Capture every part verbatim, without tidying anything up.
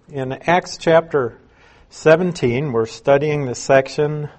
In Acts chapter seventeen, we're studying the section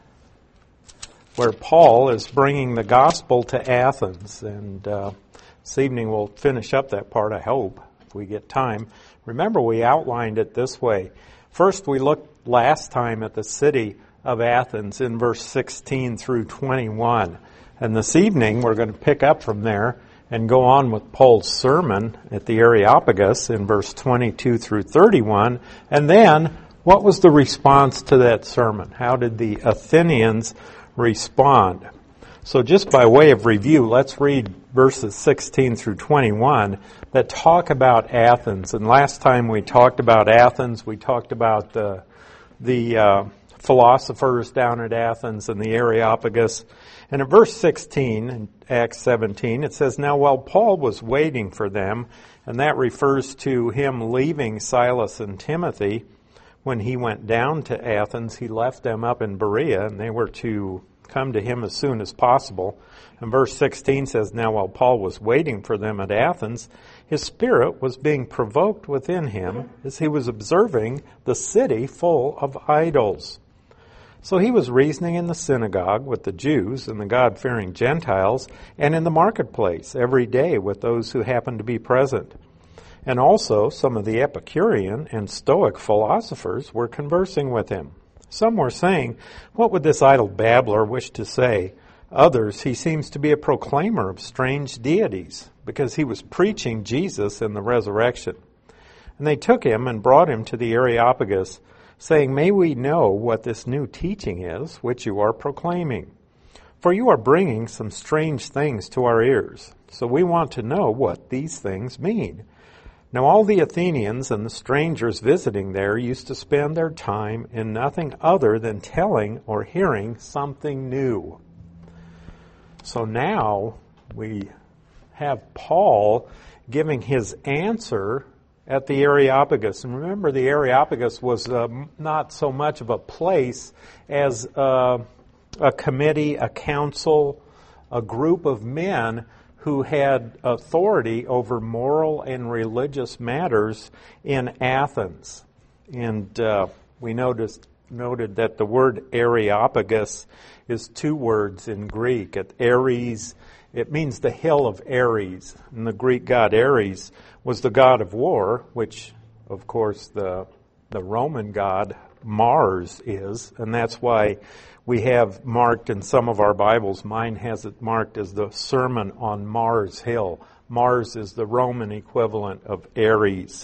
where Paul is bringing the gospel to Athens. And uh, this evening we'll finish up that part, I hope, if we get time. Remember, we outlined it this way. First, we looked last time at the city of Athens in verse sixteen through twenty-one. And this evening we're going to pick up from there and go on with Paul's sermon at the Areopagus in verse twenty-two through thirty-one. And then, what was the response to that sermon? How did the Athenians respond? So just by way of review, let's read verses sixteen through twenty-one that talk about Athens. And last time we talked about Athens, we talked about the, the uh, philosophers down at Athens and the Areopagus. And in verse sixteen, in Acts seventeen, it says, "Now while Paul was waiting for them," and that refers to him leaving Silas and Timothy, when he went down to Athens, he left them up in Berea, and they were to come to him as soon as possible. And verse sixteen says, "Now while Paul was waiting for them at Athens, his spirit was being provoked within him as he was observing the city full of idols. So he was reasoning in the synagogue with the Jews and the God-fearing Gentiles, and in the marketplace every day with those who happened to be present. And also some of the Epicurean and Stoic philosophers were conversing with him. Some were saying, 'What would this idle babbler wish to say?' Others, 'He seems to be a proclaimer of strange deities, because he was preaching Jesus and the resurrection.' And they took him and brought him to the Areopagus, saying, 'May we know what this new teaching is, which you are proclaiming? For you are bringing some strange things to our ears. So we want to know what these things mean.' Now all the Athenians and the strangers visiting there used to spend their time in nothing other than telling or hearing something new." So now we have Paul giving his answer at the Areopagus. And remember, the Areopagus was uh, not so much of a place as uh, a committee, a council, a group of men who had authority over moral and religious matters in Athens. And uh, we noticed noted that the word Areopagus is two words in Greek. At Ares, it means the hill of Ares. And the Greek god Ares was the god of war, which, of course, the the Roman god Mars is. And that's why we have marked in some of our Bibles, mine has it marked as the Sermon on Mars Hill. Mars is the Roman equivalent of Ares.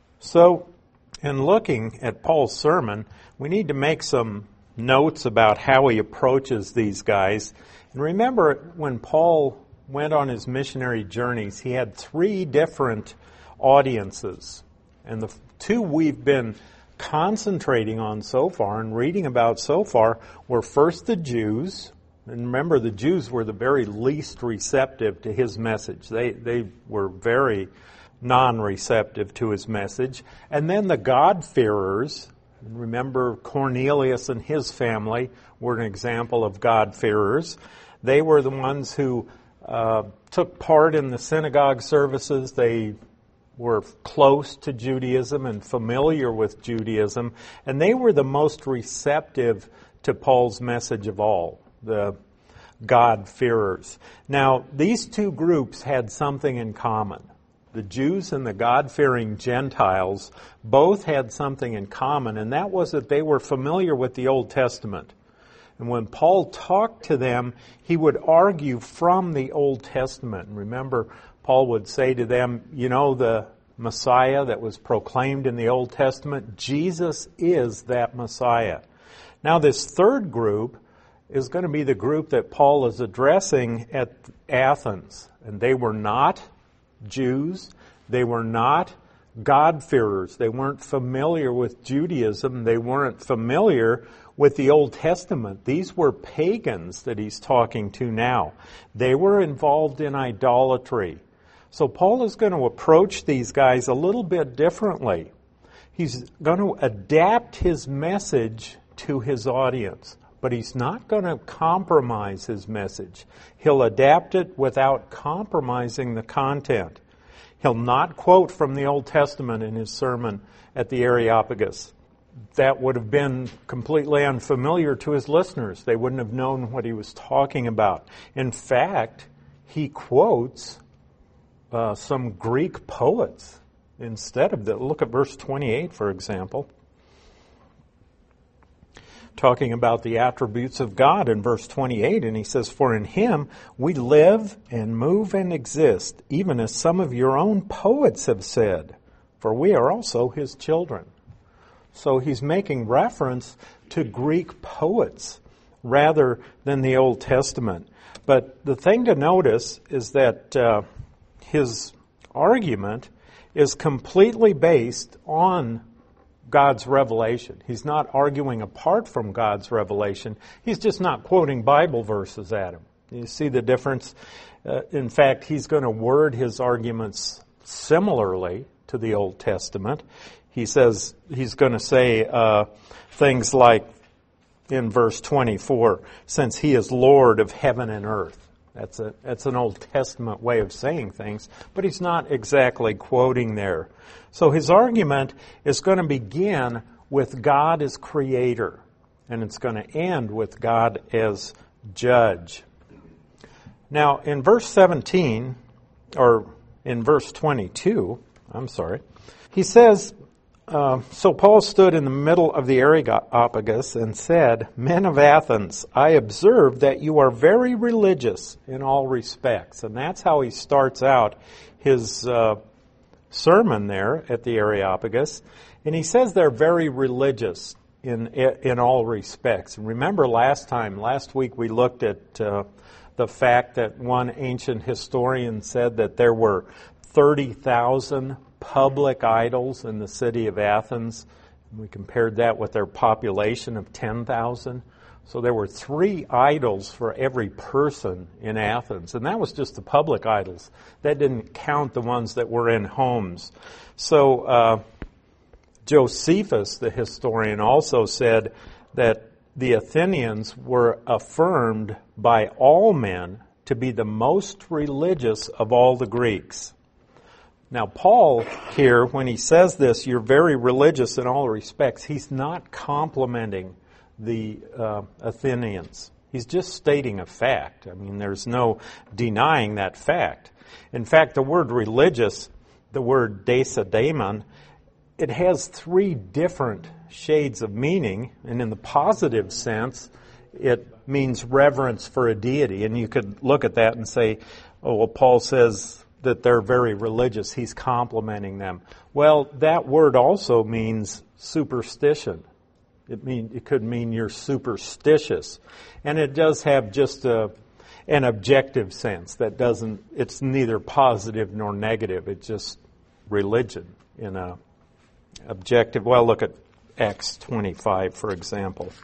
So, in looking at Paul's sermon, we need to make some notes about how he approaches these guys. And remember, when Paul went on his missionary journeys, he had three different audiences. And the two we've been concentrating on so far and reading about so far were first the Jews. And remember, the Jews were the very least receptive to his message. They they were very non-receptive to his message. And then the God-fearers. Remember, Cornelius and his family were an example of God-fearers. They were the ones who uh, took part in the synagogue services. They were close to Judaism and familiar with Judaism, and they were the most receptive to Paul's message of all, the God-fearers. Now, these two groups had something in common. The Jews and the God-fearing Gentiles both had something in common, and that was that they were familiar with the Old Testament. And when Paul talked to them, he would argue from the Old Testament. And remember, Paul would say to them, you know, the Messiah that was proclaimed in the Old Testament, Jesus is that Messiah. Now, this third group is going to be the group that Paul is addressing at Athens. And they were not Jews. They were not God-fearers. They weren't familiar with Judaism. They weren't familiar with the Old Testament. These were pagans that he's talking to now. They were involved in idolatry. So Paul is going to approach these guys a little bit differently. He's going to adapt his message to his audience, but he's not going to compromise his message. He'll adapt it without compromising the content. He'll not quote from the Old Testament in his sermon at the Areopagus. That would have been completely unfamiliar to his listeners. They wouldn't have known what he was talking about. In fact, he quotes uh, some Greek poets instead of that. Look at verse twenty-eight, for example. Talking about the attributes of God in verse twenty-eight, and he says, "For in him we live and move and exist, even as some of your own poets have said, for we are also his children." So he's making reference to Greek poets rather than the Old Testament. But the thing to notice is that uh, his argument is completely based on God's revelation. He's not arguing apart from God's revelation. He's just not quoting Bible verses at him. You see the difference? Uh, in fact, he's going to word his arguments similarly to the Old Testament. He says, he's going to say uh, things like in verse twenty-four, since he is Lord of heaven and earth. That's a that's an Old Testament way of saying things, but he's not exactly quoting there. So his argument is going to begin with God as creator, and it's going to end with God as judge. Now, in verse seventeen, or in verse twenty-two, I'm sorry, he says, Uh, so Paul stood in the middle of the Areopagus and said, "Men of Athens, I observe that you are very religious in all respects." And that's how he starts out his uh, sermon there at the Areopagus. And he says they're very religious in in all respects. And remember last time, last week we looked at uh, the fact that one ancient historian said that there were thirty thousand public idols in the city of Athens. We compared that with their population of ten thousand. So there were three idols for every person in Athens. And that was just the public idols. That didn't count the ones that were in homes. So uh, Josephus, the historian, also said that the Athenians were affirmed by all men to be the most religious of all the Greeks. Now, Paul here, when he says this, you're very religious in all respects, he's not complimenting the uh, Athenians. He's just stating a fact. I mean, there's no denying that fact. In fact, the word religious, the word deisdaimon, it has three different shades of meaning, and in the positive sense, it means reverence for a deity. And you could look at that and say, oh, well, Paul says that they're very religious. He's complimenting them. Well, that word also means superstition. It mean it could mean you're superstitious. And it does have just a, an objective sense that doesn't, it's neither positive nor negative. It's just religion in a objective. Well, look at Acts twenty-five, for example.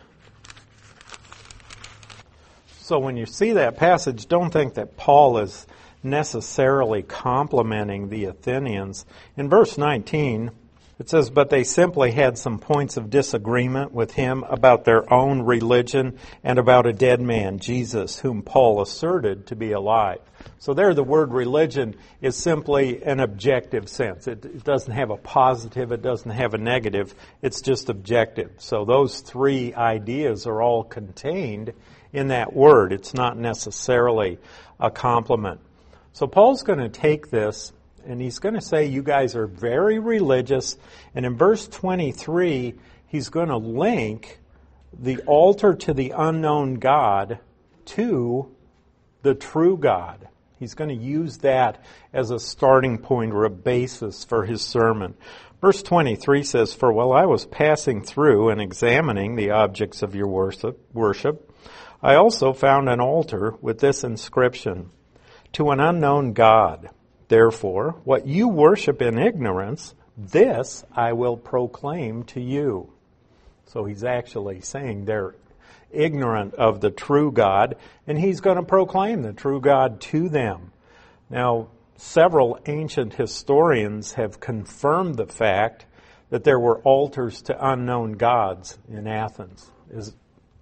So when you see that passage, don't think that Paul is necessarily complimenting the Athenians. In verse nineteen, it says, "But they simply had some points of disagreement with him about their own religion and about a dead man, Jesus, whom Paul asserted to be alive." So there the word religion is simply an objective sense. It, it doesn't have a positive, it doesn't have a negative, it's just objective. So those three ideas are all contained in that word. It's not necessarily a compliment. So Paul's going to take this and he's going to say you guys are very religious. And in verse twenty-three, he's going to link the altar to the unknown God to the true God. He's going to use that as a starting point or a basis for his sermon. Verse twenty-three says, "For while I was passing through and examining the objects of your worship, worship, I also found an altar with this inscription, 'To an unknown God. Therefore, what you worship in ignorance, this I will proclaim to you.'" So he's actually saying they're ignorant of the true God, and he's going to proclaim the true God to them. Now, several ancient historians have confirmed the fact that there were altars to unknown gods in Athens.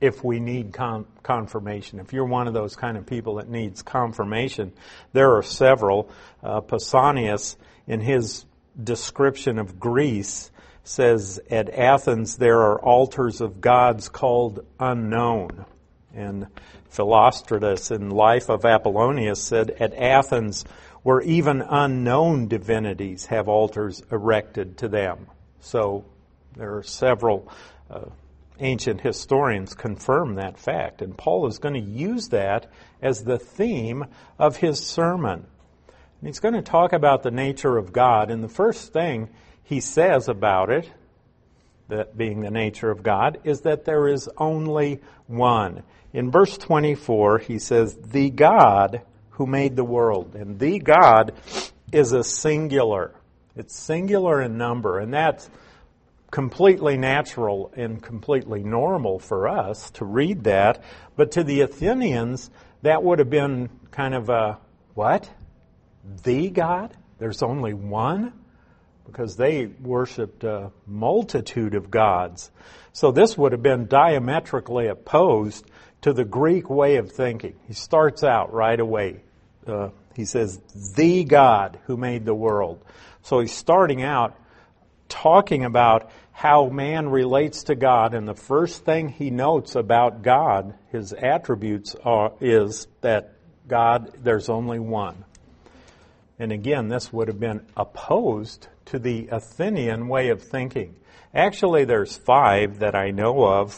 if we need con- confirmation. If you're one of those kind of people that needs confirmation, there are several. Uh, Pausanias, in his description of Greece, says, at Athens there are altars of gods called unknown. And Philostratus, in Life of Apollonius, said, at Athens where even unknown divinities have altars erected to them. So there are several uh, ancient historians confirm that fact. And Paul is going to use that as the theme of his sermon. And he's going to talk about the nature of God. And the first thing he says about it, that being the nature of God, is that there is only one. In verse twenty-four, he says, the God who made the world. And the God is a singular. It's singular in number, and that's completely natural and completely normal for us to read that. But to the Athenians, that would have been kind of a, what? The God? There's only one? Because they worshipped a multitude of gods. So this would have been diametrically opposed to the Greek way of thinking. He starts out right away. Uh, he says, the God who made the world. So he's starting out talking about how man relates to God, and the first thing he notes about God, his attributes, are, is that God, there's only one. And again, this would have been opposed to the Athenian way of thinking. Actually, there's five that I know of,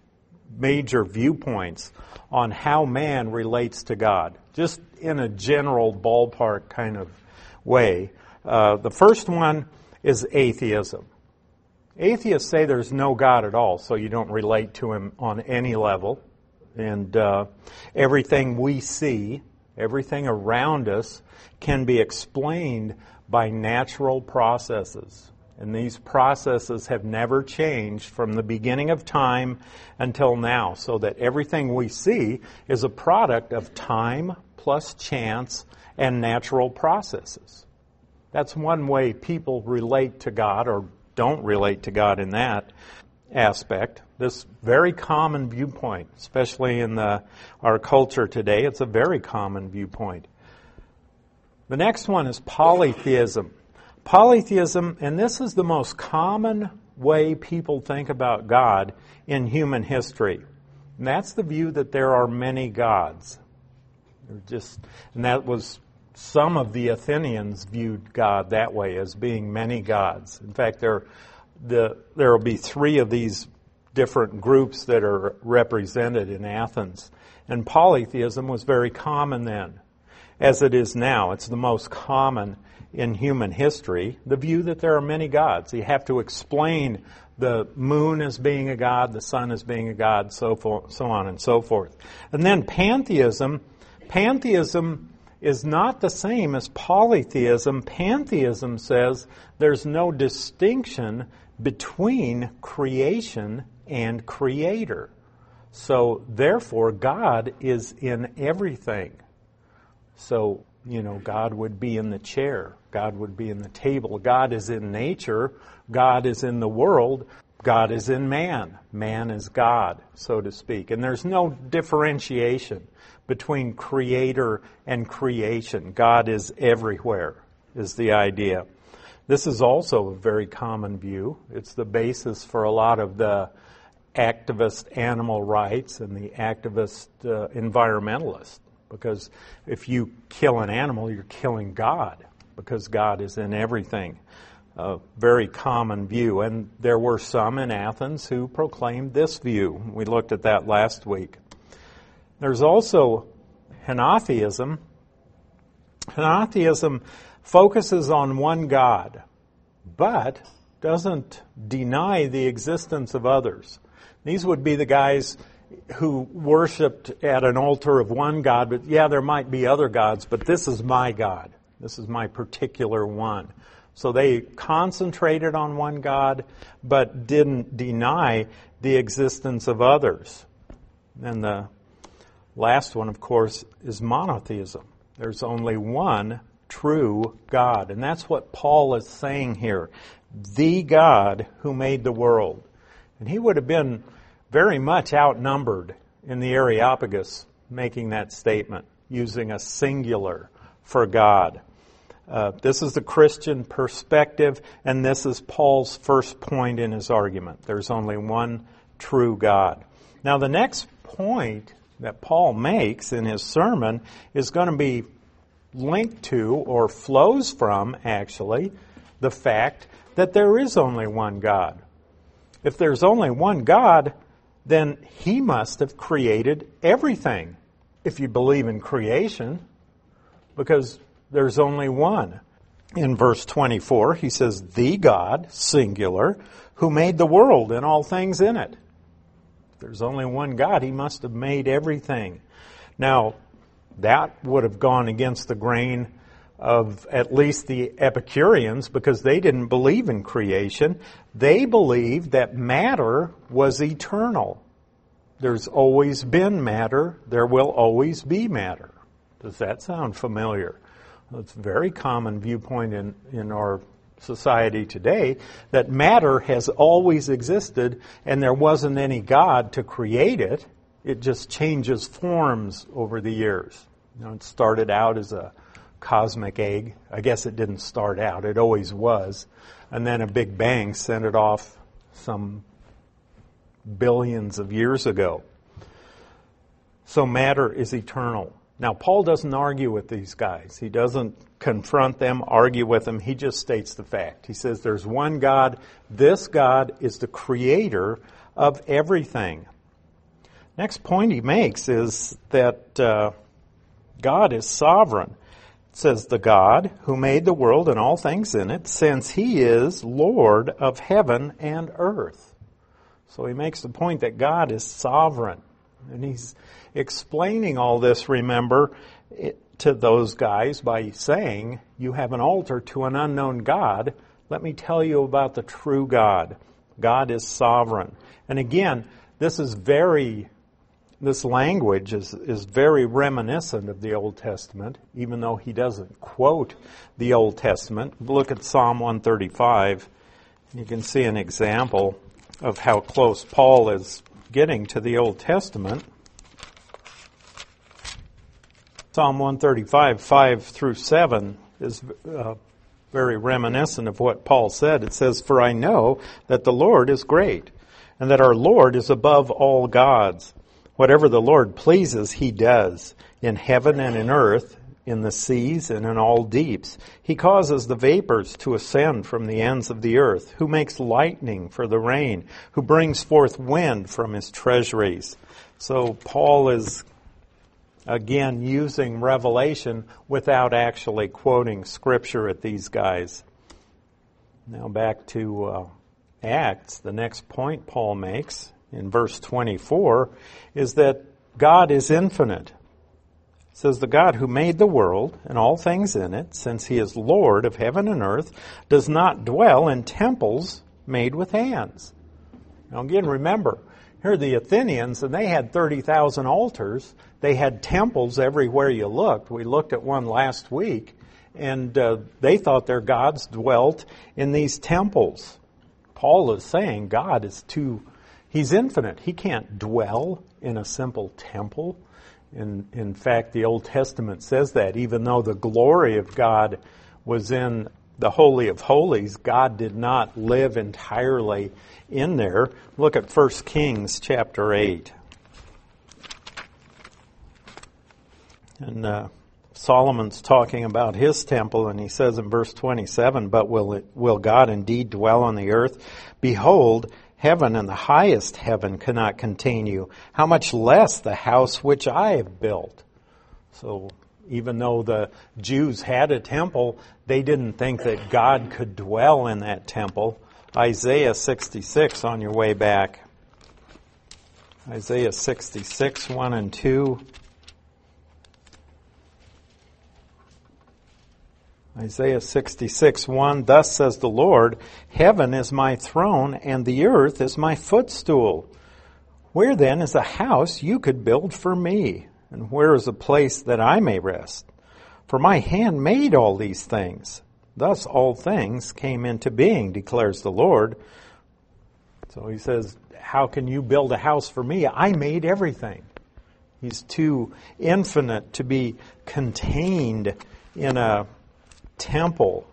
major viewpoints on how man relates to God, just in a general ballpark kind of way. Uh, the first one is atheism. Atheists say there's no God at all, so you don't relate to him on any level. And uh, everything we see, everything around us, can be explained by natural processes. And these processes have never changed from the beginning of time until now, so that everything we see is a product of time plus chance and natural processes. That's one way people relate to God, or don't relate to God in that aspect. This very common viewpoint, especially in the, our culture today, it's a very common viewpoint. The next one is polytheism. Polytheism, and this is the most common way people think about God in human history. And that's the view that there are many gods. They're just, and that was, some of the Athenians viewed God that way, as being many gods. In fact, there, the, there will be three of these different groups that are represented in Athens. And polytheism was very common then, as it is now. It's the most common in human history, the view that there are many gods. You have to explain the moon as being a god, the sun as being a god, so for, so on and so forth. And then pantheism. Pantheism is not the same as polytheism. Pantheism says there's no distinction between creation and creator. So therefore, God is in everything. So, you know, God would be in the chair. God would be in the table. God is in nature. God is in the world. God is in man. Man is God, so to speak. And there's no differentiation between creator and creation. God is everywhere, is the idea. This is also a very common view. It's the basis for a lot of the activist animal rights and the activist uh, environmentalists. Because if you kill an animal, you're killing God, because God is in everything. A very common view. And there were some in Athens who proclaimed this view. We looked at that last week. There's also henotheism. Henotheism focuses on one God, but doesn't deny the existence of others. These would be the guys who worshipped at an altar of one God, but yeah, there might be other gods, but this is my God. This is my particular one. So they concentrated on one God, but didn't deny the existence of others. And the last one, of course, is monotheism. There's only one true God. And that's what Paul is saying here. The God who made the world. And he would have been very much outnumbered in the Areopagus making that statement, using a singular for God. Uh, this is the Christian perspective, and this is Paul's first point in his argument. There's only one true God. Now, the next point that Paul makes in his sermon is going to be linked to, or flows from, actually, the fact that there is only one God. If there's only one God, then He must have created everything, if you believe in creation, because there's only one. In verse twenty-four, he says, the God, singular, who made the world and all things in it. If there's only one God, He must have made everything. Now, that would have gone against the grain of at least the Epicureans, because they didn't believe in creation. They believed that matter was eternal. There's always been matter. There will always be matter. Does that sound familiar? It's a very common viewpoint in, in our society today, that matter has always existed and there wasn't any God to create it. It just changes forms over the years. You know, it started out as a cosmic egg. I guess it didn't start out. It always was. And then a big bang sent it off some billions of years ago. So matter is eternal. Now, Paul doesn't argue with these guys. He doesn't confront them, argue with them. He just states the fact. He says there's one God. This God is the creator of everything. Next point he makes is that uh, God is sovereign. It says the God who made the world and all things in it, since He is Lord of heaven and earth. So he makes the point that God is sovereign. And he's explaining all this, remember, to those guys by saying, you have an altar to an unknown God. Let me tell you about the true God. God is sovereign. And again, this is very, this language is, is very reminiscent of the Old Testament, even though he doesn't quote the Old Testament. Look at Psalm one thirty-five. You can see an example of how close Paul is getting to the Old Testament. Psalm one thirty-five, five through seven is uh, very reminiscent of what Paul said. It says, for I know that the Lord is great, and that our Lord is above all gods. Whatever the Lord pleases, He does, in heaven and in earth, in the seas and in all deeps. He causes the vapors to ascend from the ends of the earth, who makes lightning for the rain, who brings forth wind from His treasuries. So Paul is, again, using revelation without actually quoting Scripture at these guys. Now back to uh, Acts. The next point Paul makes in verse twenty-four is that God is infinite. It says, the God who made the world and all things in it, since He is Lord of heaven and earth, does not dwell in temples made with hands. Now again, remember, here are the Athenians, and they had thirty thousand altars. They had temples everywhere you looked. We looked at one last week, and uh, they thought their gods dwelt in these temples. Paul is saying God is too, He's infinite. He can't dwell in a simple temple. In, in fact, the Old Testament says that even though the glory of God was in the Holy of Holies, God did not live entirely in there. Look at First Kings chapter eight. And uh, Solomon's talking about his temple, and he says in verse twenty-seven, but will it, will God indeed dwell on the earth? Behold, heaven and the highest heaven cannot contain you. How much less the house which I have built? So even though the Jews had a temple, they didn't think that God could dwell in that temple. Isaiah sixty-six on your way back. Isaiah sixty-six, one and two. Isaiah sixty-six, one, thus says the Lord, heaven is my throne, and the earth is my footstool. Where then is a house you could build for me? And where is a place that I may rest? For my hand made all these things. Thus all things came into being, declares the Lord. So he says, how can you build a house for me? I made everything. He's too infinite to be contained in a temple.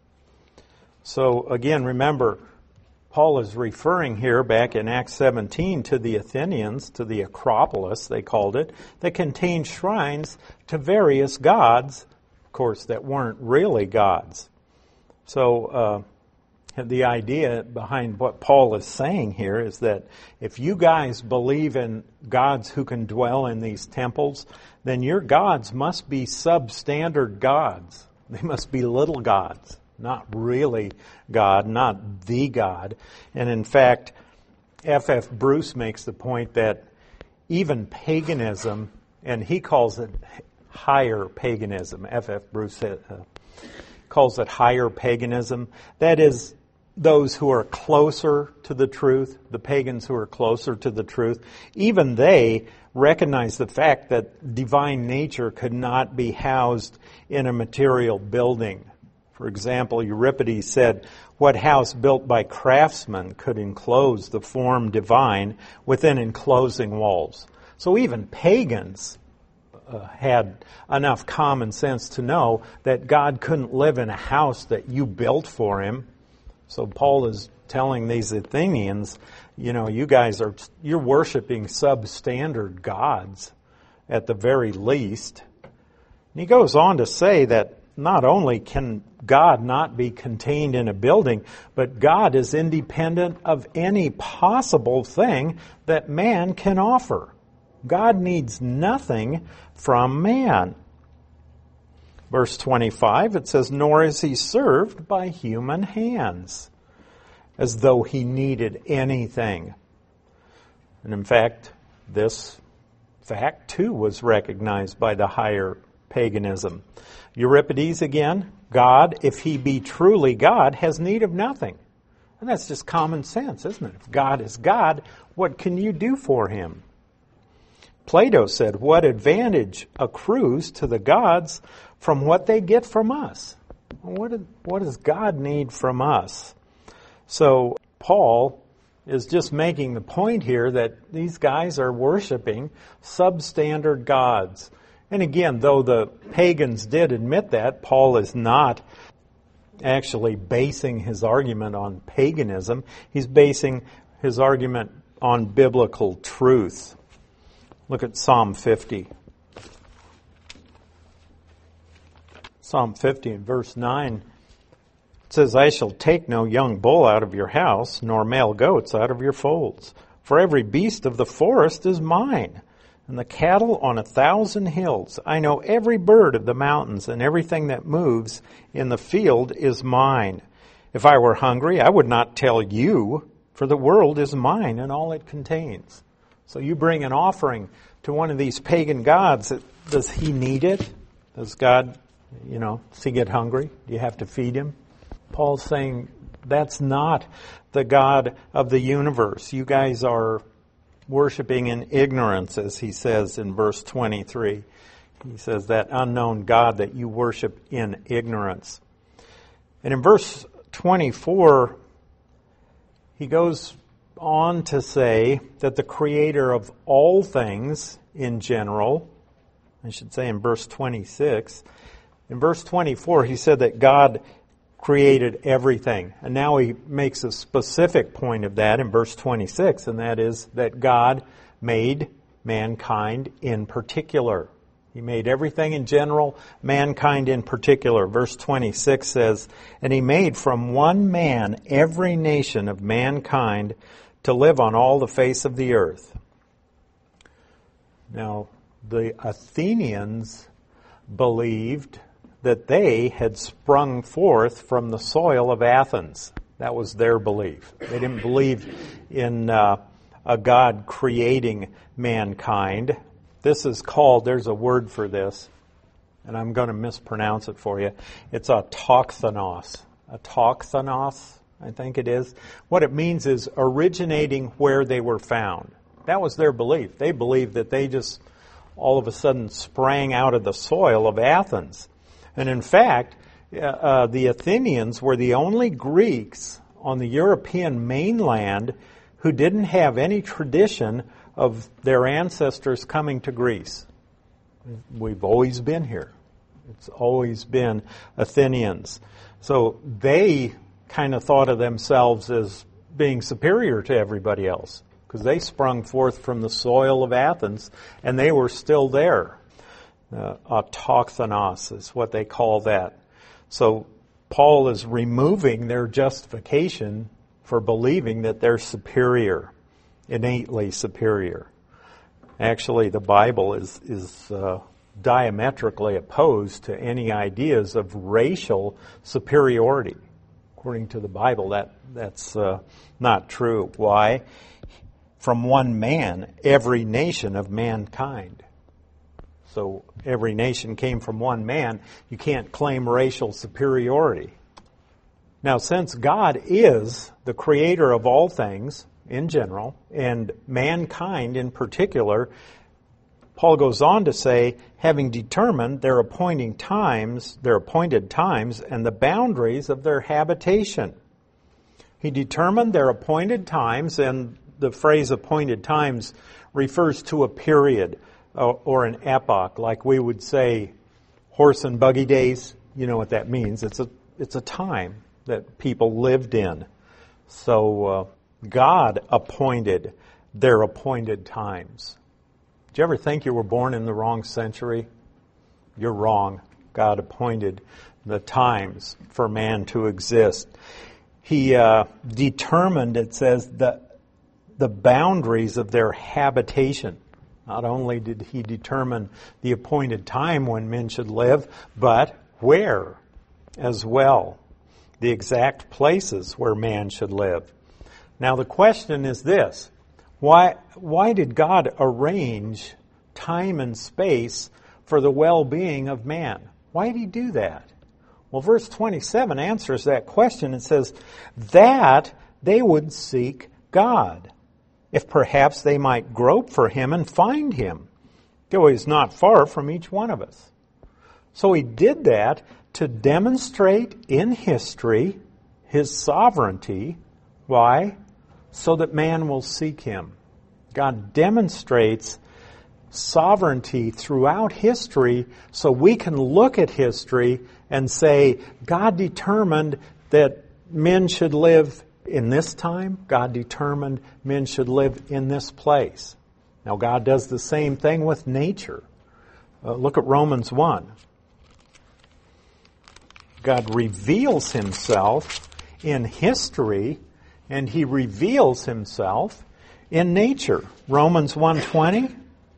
So again, remember, Paul is referring here back in Acts seventeen to the Athenians, to the Acropolis, they called it, that contained shrines to various gods, of course, that weren't really gods. So uh, the idea behind what Paul is saying here is that if you guys believe in gods who can dwell in these temples, then your gods must be substandard gods. They must be little gods. Not really God, not the God. And in fact, F F Bruce makes the point that even paganism, and he calls it higher paganism, F F Bruce uh, calls it higher paganism. That is, those who are closer to the truth, the pagans who are closer to the truth, even they recognize the fact that divine nature could not be housed in a material building. For example, Euripides said, what house built by craftsmen could enclose the form divine within enclosing walls? So even pagans uh, had enough common sense to know that God couldn't live in a house that you built for him. So Paul is telling these Athenians, you know, you guys are, you're worshiping substandard gods at the very least. And he goes on to say that not only can God not be contained in a building, but God is independent of any possible thing that man can offer. God needs nothing from man. Verse twenty-five, it says, nor is he served by human hands, as though he needed anything. And in fact, this fact too was recognized by the higher paganism. Euripides again, God, if he be truly God, has need of nothing. And that's just common sense, isn't it? If God is God, what can you do for him? Plato said, what advantage accrues to the gods from what they get from us? What, what does God need from us? So Paul is just making the point here that these guys are worshiping substandard gods. And again, though the pagans did admit that, Paul is not actually basing his argument on paganism. He's basing his argument on biblical truth. Look at Psalm fifty. Psalm fifty in verse nine. It says, I shall take no young bull out of your house, nor male goats out of your folds. For every beast of the forest is mine, and the cattle on a thousand hills. I know every bird of the mountains, and everything that moves in the field is mine. If I were hungry, I would not tell you, for the world is mine and all it contains. So you bring an offering to one of these pagan gods. Does he need it? Does God, you know, does he get hungry? Do you have to feed him? Paul's saying that's not the God of the universe. You guys are worshiping in ignorance, as he says in verse twenty-three. He says that unknown God that you worship in ignorance. And in verse twenty-four, he goes on to say that the creator of all things in general, I should say in verse twenty-six, in verse twenty-four he said that God created everything. And now he makes a specific point of that in verse twenty-six, and that is that God made mankind in particular. He made everything in general, mankind in particular. Verse twenty-six says, and he made from one man every nation of mankind to live on all the face of the earth. Now, the Athenians believed that they had sprung forth from the soil of Athens. That was their belief. They didn't believe in uh, a God creating mankind. This is called, there's a word for this, and I'm going to mispronounce it for you. It's autochthonos. Autochthonos, I think it is. What it means is originating where they were found. That was their belief. They believed that they just all of a sudden sprang out of the soil of Athens. And in fact, uh, the Athenians were the only Greeks on the European mainland who didn't have any tradition of their ancestors coming to Greece. We've always been here. It's always been Athenians. So they kind of thought of themselves as being superior to everybody else because they sprung forth from the soil of Athens and they were still there. Uh, autochthonos is what they call that. So Paul is removing their justification for believing that they're superior, innately superior. Actually, the Bible is is uh, diametrically opposed to any ideas of racial superiority. According to the Bible, that that's uh, not true. Why? From one man, every nation of mankind. So every nation came from one man. You can't claim racial superiority. Now, since God is the creator of all things in general, and mankind in particular, Paul goes on to say, having determined their appointing times, their appointed times, and the boundaries of their habitation. He determined their appointed times, and the phrase appointed times refers to a period or, or an epoch, like we would say horse and buggy days. You know what that means. It's a, it's a time that people lived in. So uh, God appointed their appointed times. Did you ever think you were born in the wrong century? You're wrong. God appointed the times for man to exist. He uh, determined, it says, the, the boundaries of their habitation. Not only did he determine the appointed time when men should live, but where as well. The exact places where man should live. Now the question is this. Why, why did God arrange time and space for the well-being of man? Why did he do that? Well, verse twenty-seven answers that question. It says, that they would seek God, if perhaps they might grope for him and find him, though he's not far from each one of us. So he did that to demonstrate in history his sovereignty. Why? So that man will seek him. God demonstrates sovereignty throughout history so we can look at history and say, God determined that men should live in this time. God determined men should live in this place. Now God does the same thing with nature. Uh, look at Romans one. God reveals himself in history, and he reveals himself in nature. Romans one twenty.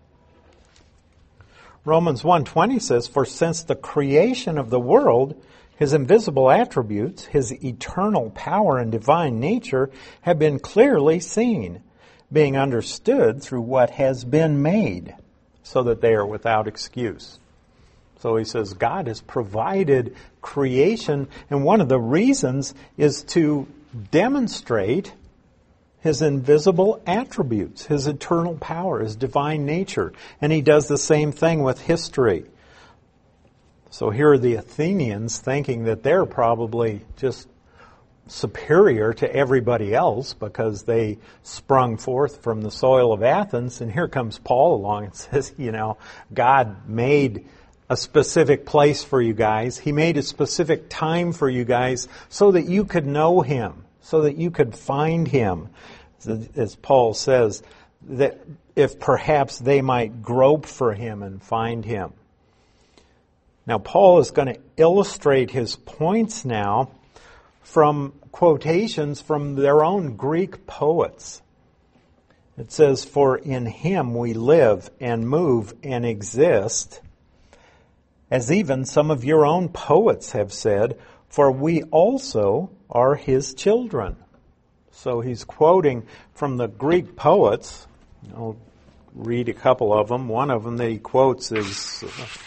Romans one twenty says, for since the creation of the world, his invisible attributes, his eternal power and divine nature have been clearly seen, being understood through what has been made, so that they are without excuse. So he says God has provided creation, and one of the reasons is to demonstrate his invisible attributes, his eternal power, his divine nature. And he does the same thing with history. So here are the Athenians thinking that they're probably just superior to everybody else because they sprung forth from the soil of Athens. And here comes Paul along and says, you know, God made a specific place for you guys. He made a specific time for you guys so that you could know him, so that you could find him. As Paul says, that if perhaps they might grope for him and find him. Now Paul is going to illustrate his points now from quotations from their own Greek poets. It says, for in him we live and move and exist, as even some of your own poets have said, for we also are his children. So he's quoting from the Greek poets. I'll read a couple of them. One of them that he quotes is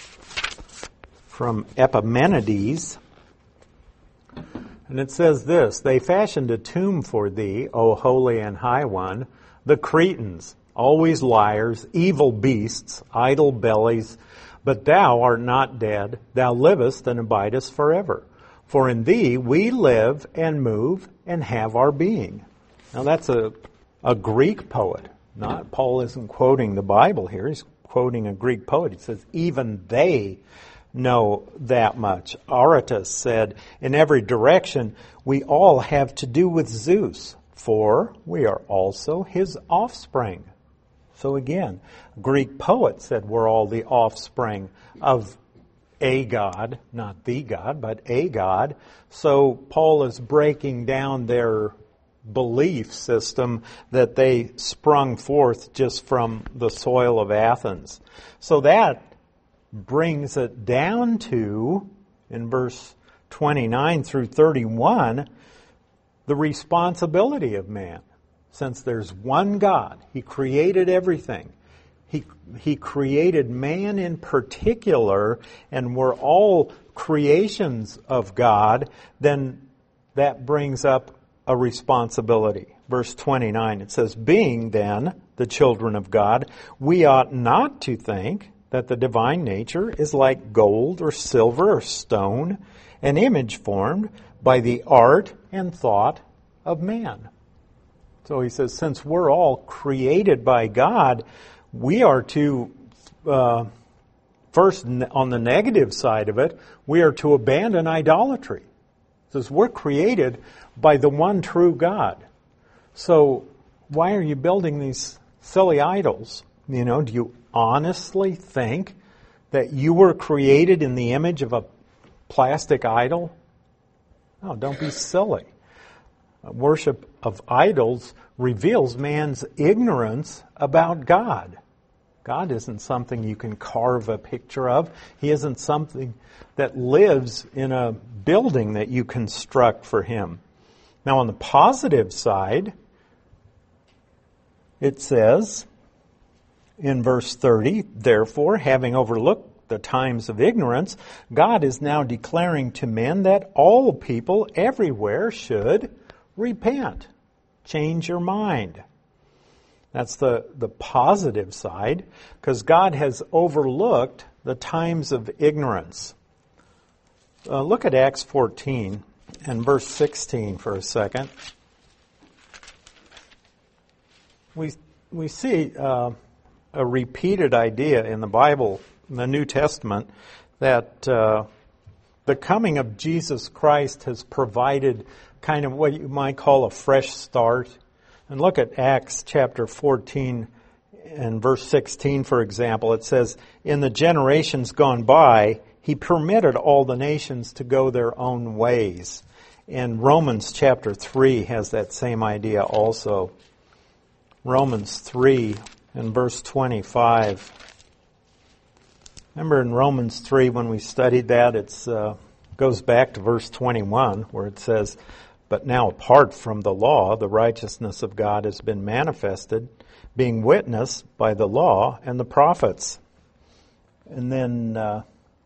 from Epimenides. And it says this, they fashioned a tomb for thee, O holy and high one, the Cretans, always liars, evil beasts, idle bellies, but thou art not dead, thou livest and abidest forever. For in thee we live and move and have our being. Now that's a a Greek poet. Not Paul isn't quoting the Bible here. He's quoting a Greek poet. He says, even they know that much. Aratus said, in every direction, we all have to do with Zeus, for we are also his offspring. So again, a Greek poet said we're all the offspring of a God, not the God, but a God. So Paul is breaking down their belief system that they sprung forth just from the soil of Athens. So that brings it down to, in verse twenty-nine through thirty-one, the responsibility of man. Since there's one God, He created everything. He, he created man in particular, and we're all creations of God, then that brings up a responsibility. Verse twenty-nine, it says, being then the children of God, we ought not to think that the divine nature is like gold or silver or stone, an image formed by the art and thought of man. So he says, since we're all created by God, we are to, uh, first on the negative side of it, we are to abandon idolatry. It says we're created by the one true God. So why are you building these silly idols? You know, do you honestly think that you were created in the image of a plastic idol? No, don't be silly. Worship of idols reveals man's ignorance about God. God isn't something you can carve a picture of. He isn't something that lives in a building that you construct for Him. Now, on the positive side, it says in verse thirty, therefore, having overlooked the times of ignorance, God is now declaring to men that all people everywhere should repent. Change your mind. That's the, the positive side, because God has overlooked the times of ignorance. Uh, look at Acts fourteen and verse sixteen for a second. We we see uh, a repeated idea in the Bible, in the New Testament, that uh, the coming of Jesus Christ has provided kind of what you might call a fresh start. And look at Acts chapter fourteen and verse sixteen, for example. It says, in the generations gone by, He permitted all the nations to go their own ways. And Romans chapter three has that same idea also. Romans three and verse twenty-five. Remember in Romans three when we studied that, it uh, goes back to verse twenty-one where it says, but now apart from the law, the righteousness of God has been manifested, being witnessed by the law and the prophets. And then uh,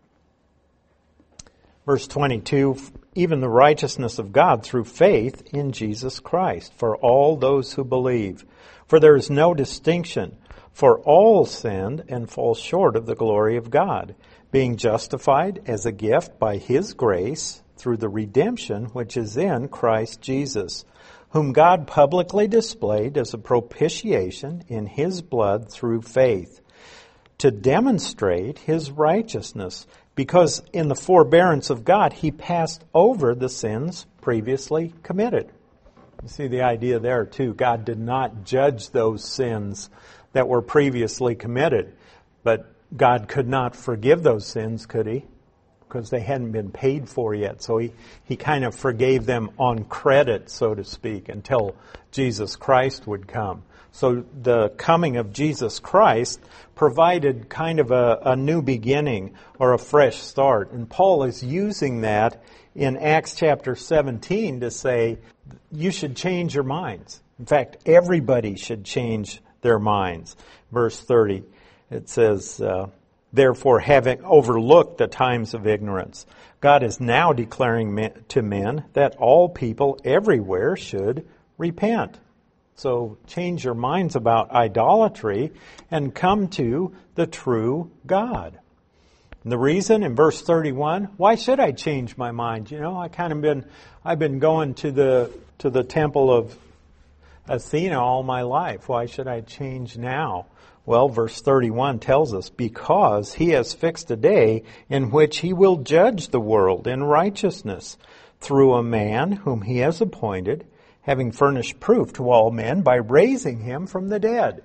verse twenty-two, even the righteousness of God through faith in Jesus Christ for all those who believe. For there is no distinction, for all sinned and fall short of the glory of God, being justified as a gift by His grace through the redemption which is in Christ Jesus, whom God publicly displayed as a propitiation in His blood through faith, to demonstrate His righteousness, because in the forbearance of God He passed over the sins previously committed. You see the idea there too. God did not judge those sins that were previously committed, but God could not forgive those sins, could He? Because they hadn't been paid for yet. So he, he kind of forgave them on credit, so to speak, until Jesus Christ would come. So the coming of Jesus Christ provided kind of a, a new beginning or a fresh start. And Paul is using that in Acts chapter seventeen to say, you should change your minds. In fact, everybody should change their minds. Verse thirty, it says, uh, therefore, having overlooked the times of ignorance, God is now declaring to men that all people everywhere should repent. So change your minds about idolatry and come to the true God. And the reason in verse thirty-one, why should I change my mind? You know, I kind of been, I've been going to the to the temple of Athena all my life. Why should I change now? Well, verse thirty-one tells us, because he has fixed a day in which he will judge the world in righteousness through a man whom he has appointed, having furnished proof to all men by raising him from the dead.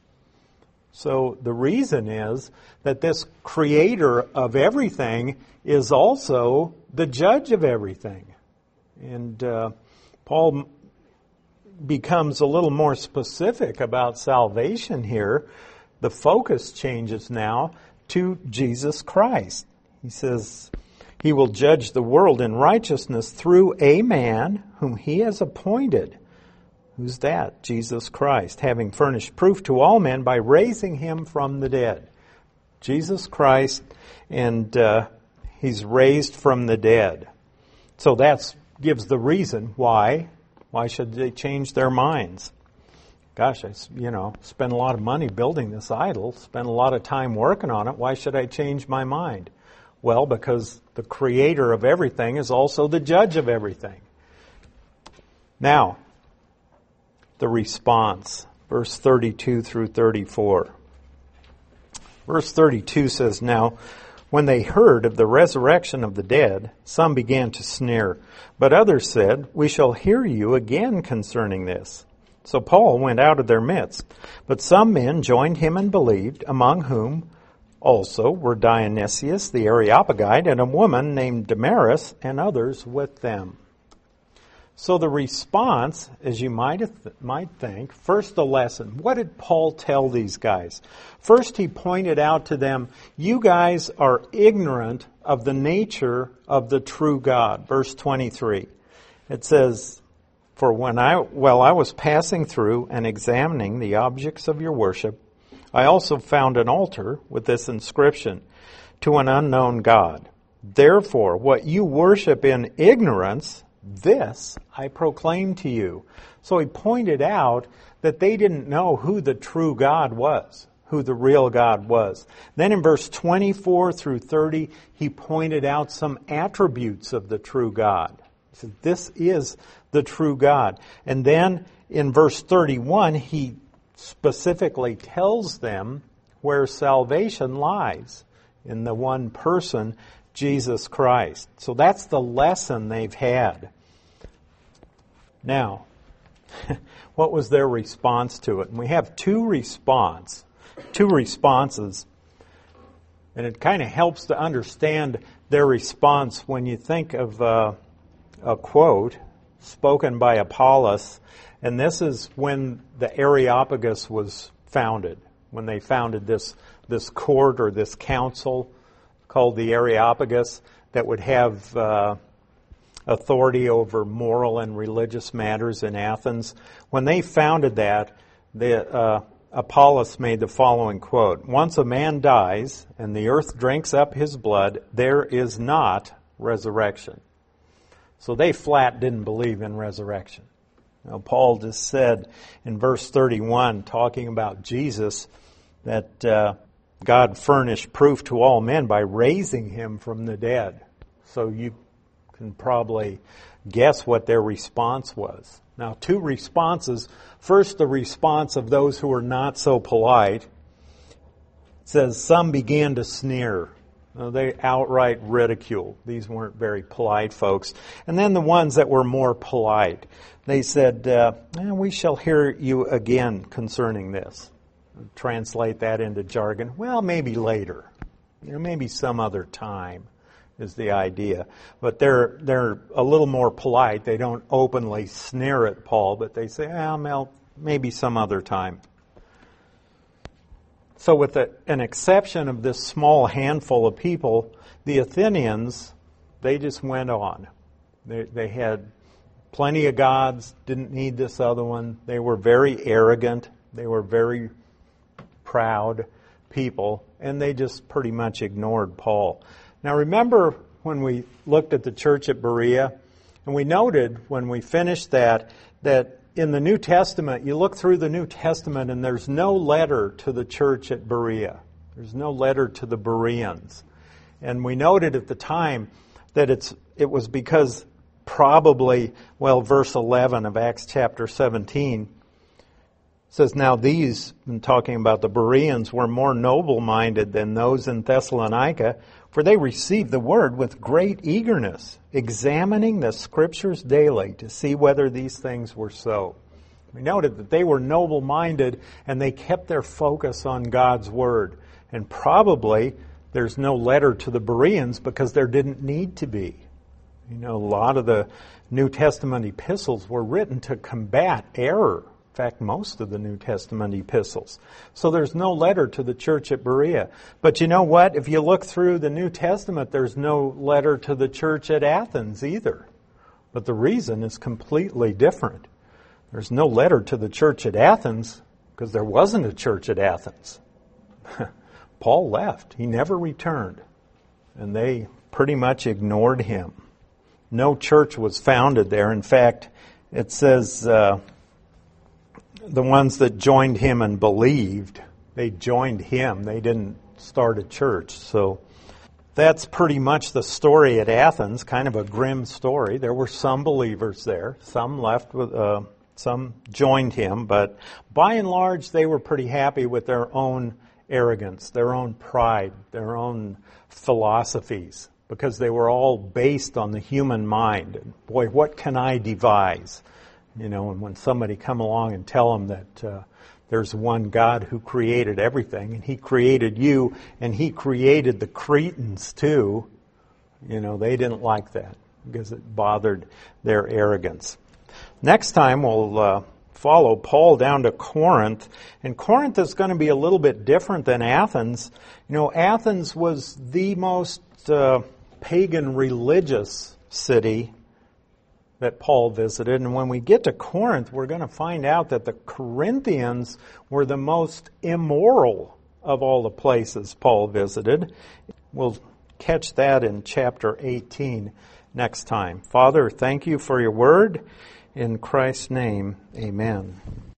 So the reason is that this creator of everything is also the judge of everything. And uh, Paul becomes a little more specific about salvation here. The focus changes now to Jesus Christ. He says he will judge the world in righteousness through a man whom he has appointed. Who's that? Jesus Christ, having furnished proof to all men by raising him from the dead. Jesus Christ, and uh, he's raised from the dead. So that gives the reason why. Why should they change their minds? Gosh, I, you know, spent a lot of money building this idol, spent a lot of time working on it. Why should I change my mind? Well, because the creator of everything is also the judge of everything. Now, the response, verse thirty-two through thirty-four. Verse thirty-two says, now, when they heard of the resurrection of the dead, some began to sneer, but others said, we shall hear you again concerning this. So Paul went out of their midst, but some men joined him and believed, among whom also were Dionysius the Areopagite and a woman named Damaris and others with them. So the response, as you might might think, first the lesson. What did Paul tell these guys? First, he pointed out to them, you guys are ignorant of the nature of the true God. Verse twenty-three. It says, for when I, while I was passing through and examining the objects of your worship, I also found an altar with this inscription, to an unknown God. Therefore, what you worship in ignorance, this I proclaim to you. So he pointed out that they didn't know who the true God was, who the real God was. Then in verse twenty-four through thirty, he pointed out some attributes of the true God. He said, this is the true God. And then in verse thirty-one, he specifically tells them where salvation lies, in the one person, Jesus Christ. So that's the lesson they've had. Now, what was their response to it? And we have two response, two responses, and it kind of helps to understand their response when you think of uh, a quote spoken by Apollos, and this is when the Areopagus was founded, when they founded this this court or this council called the Areopagus that would have uh, authority over moral and religious matters in Athens. When they founded that, the uh, Apollos made the following quote, once a man dies and the earth drinks up his blood, there is not resurrection. So they flat didn't believe in resurrection. Now, Paul just said in verse thirty-one, talking about Jesus, that uh, God furnished proof to all men by raising him from the dead. So you can probably guess what their response was. Now, two responses. First, the response of those who were not so polite. It says, some began to sneer. Now, they outright ridiculed. These weren't very polite folks. And then the ones that were more polite, they said, uh, eh, we shall hear you again concerning this. Translate that into jargon. Well, maybe later. You know, maybe some other time is the idea. But they're they're a little more polite. They don't openly sneer at Paul, but they say, ah, well, maybe some other time. So with a, an exception of this small handful of people, the Athenians, they just went on. They, they had plenty of gods, didn't need this other one. They were very arrogant. They were very proud people, and they just pretty much ignored Paul. Now remember when we looked at the church at Berea, and we noted when we finished that, that in the New Testament, you look through the New Testament and there's no letter to the church at Berea. There's no letter to the Bereans. And we noted at the time that it's it was because probably, well, verse eleven of Acts chapter seventeen, says, now these, in talking about the Bereans, were more noble-minded than those in Thessalonica, for they received the word with great eagerness, examining the Scriptures daily to see whether these things were so. We noted that they were noble-minded and they kept their focus on God's word. And probably there's no letter to the Bereans because there didn't need to be. You know, a lot of the New Testament epistles were written to combat error. In fact, most of the New Testament epistles. So there's no letter to the church at Berea. But you know what? If you look through the New Testament, there's no letter to the church at Athens either. But the reason is completely different. There's no letter to the church at Athens because there wasn't a church at Athens. Paul left. He never returned. And they pretty much ignored him. No church was founded there. In fact, it says... Uh, The ones that joined him and believed, they joined him. They didn't start a church. So that's pretty much the story at Athens, kind of a grim story. There were some believers there. Some left with, uh, some joined him. But by and large, they were pretty happy with their own arrogance, their own pride, their own philosophies, because they were all based on the human mind. And boy, what can I devise? You know, and when somebody come along and tell them that uh, there's one God who created everything, and He created you, and He created the Cretans too, you know, they didn't like that because it bothered their arrogance. Next time we'll uh, follow Paul down to Corinth, and Corinth is going to be a little bit different than Athens. You know, Athens was the most uh, pagan religious city that Paul visited. And when we get to Corinth, we're going to find out that the Corinthians were the most immoral of all the places Paul visited. We'll catch that in chapter eighteen next time. Father, thank you for your word. In Christ's name, amen.